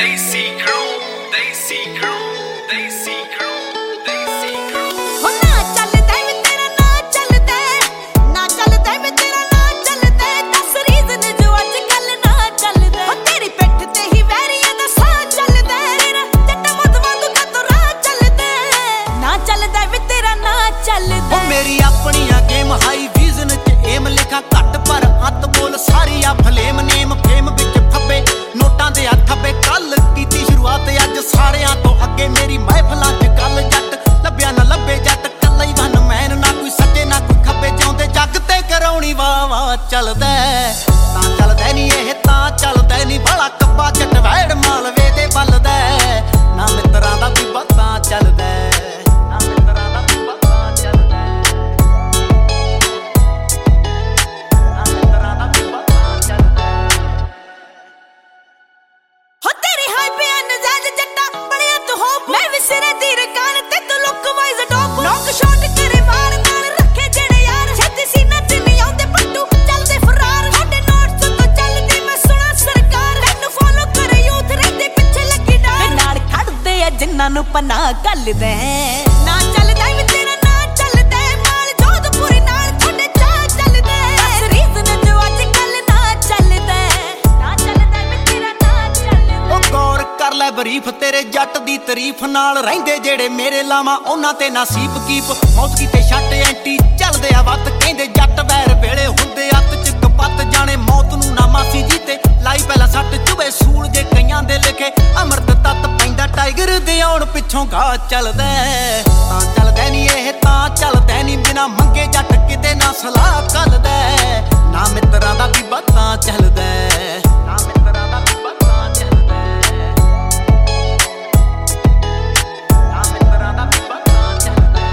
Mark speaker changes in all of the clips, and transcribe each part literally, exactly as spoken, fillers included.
Speaker 1: Desi crew, Desi crew, Desi crew, Desi crew.
Speaker 2: हो ना चलदा वे तेरा ना चलदा ना चलदा वे तेरा ना चलदा दस रीजन जो अजकल ना चलदा हो तेरी पिठ ते ही वैरियां दा साह चलदा जट्टा मत वांगू कदों राह चलदा ना चलदा वे तेरा ना चलदा
Speaker 3: ओ मेरी अपनियां गेम हाई विजन च एम लिखा घट पर हत्थ बोल सारी आ फ्लेम नेम फेम विच फब्बे नोटां दे आ थब्बे कल कीती शुरुआत अज सारियां तो अगे मेरी महफिलां च गल जट लभ्या ना लभे जट कल्ला ही वन मैन ना कोई सज्जे ना कोई खब्बे जाउंदे जग ते कराउणी वाह वाह चलदा तां चलदा नी इह तां चलदा नी भला कब्बा जट वैड़ मालवे दे बलदा ना मित्रां दा भी तां चलदा ना मित्रां दा भी तां चलदा ना मित्रां दा भी तां चलदा
Speaker 2: हो तेरी हाई पे नजाज जट्टा बड़िया तू हो मैं भी सिरे दी रकान ते तू look wise top knock shot करे वार नाल रखे जेड़े यार छेती सीना ते नहीं आउंदे पट्टू चलदे फरार साडे नोट्स तो चलदी मैं सुना सरकार तैनू फॉलो करे यूथ रहंदे पिछे लगी डार नाल खड़दे आ जिन्हां नू पनाह गलदे ना चलदा वे तेरा ना चलदा माल जोधपुरी नाल थोड़े चाह चलदा दस रीजन जो अजकल ना चलदा ना चलदा वे तेरा ना चलदा
Speaker 3: ओ गौर कर ले बरीफ तेरे जट दी तारीफ नाल रहिंदे जेड़े मेरे लावां ओना ते नसीब कीप मौत कीते छट एंटी चलदे आ वत कहंदे जट वैर वेले हुंदे अत च कपत जाने मौत नू ना मासी जीते लाई पहला सट चुबे सूल जे कईयां दे लिखे अमृत तत पैंदा टाइगर दे आउण पिछों गा चलदा तां चलदा नी इह तां चलदा नी बिना मंगे जट किते ना सलाह कलदा ना मित्रां दा भी तां चलदा ना मित्रां दा भी तां चलदा ना मित्रां दा भी तां चलदा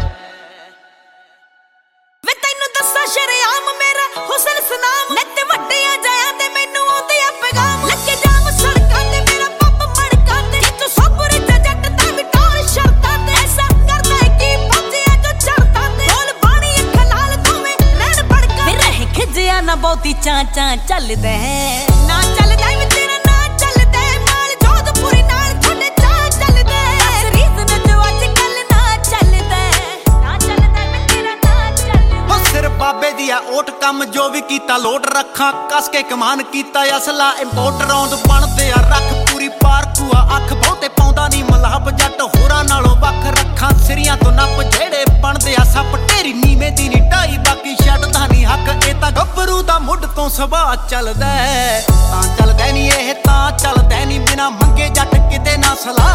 Speaker 2: वे तैनू दस्सां शरेआम मेरा हुस्न सनाम नित वड्डियां जायां ते मैनू आउंदे आ पैगाम लगे जाम सड़कां ते मेरा पप मड़कां ते जे तू सोबर च जट तां भी टोर शर्तां ते ऐसा करदा है कि पहुंचिया जो चढ़तां ते बोल बाणी अख लाल दोवें रहण भड़कां वे रह खिजिया ना बहुती चां चां चलदे ना चलदा वे तेरा ना चलदा माल जोधपुरी नाल थोड़े चाह चलदे दस रीजन जो अजकल ना चलदा ना चलदा वे तेरा ना चलदा
Speaker 3: ओ सिर बाबे दी आ ओट कम जो भी कीता लोट रखा कस के कमान कीता असला इंपोर्ट रौंद बनदे आ रख पूरी पारकू आ अख बहुते पाउंदा नी मलाप जट होरां नालों वख रखा सिरियां तो नप जेड़े बनदे आ सप ढेरी नीवें दी नी ढाई बाकी छड्डदा नी हक ए तां गब्बरू दा मुੱਢ ਤੋਂ ਸੁਭਾਅ चलदा तां चलदा नी इह तां चलदा नी बिना मंगे जट किते ना सलाह